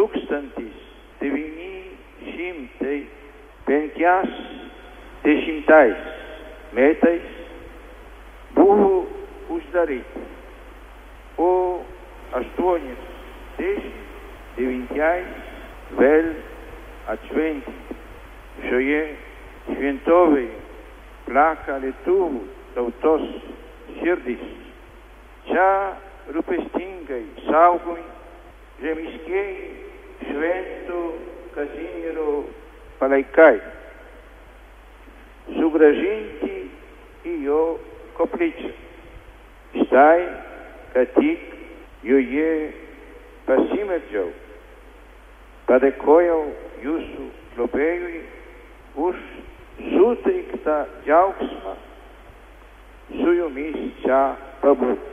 1950 metais buvo uždaryta, o 89 vėl atšventinti. Šioje šventovėje plaka lietuvių tautos širdis. Čia rūpestingai saugomi žemiškieji Švento Kazimiero palaikai, sugrąžinti į jo koplyčią. Štai, kad tik joje pasimeldžiau, padėkojau jūsų globėjui už suteiktą džiaugsmą su jumis čia pabūti.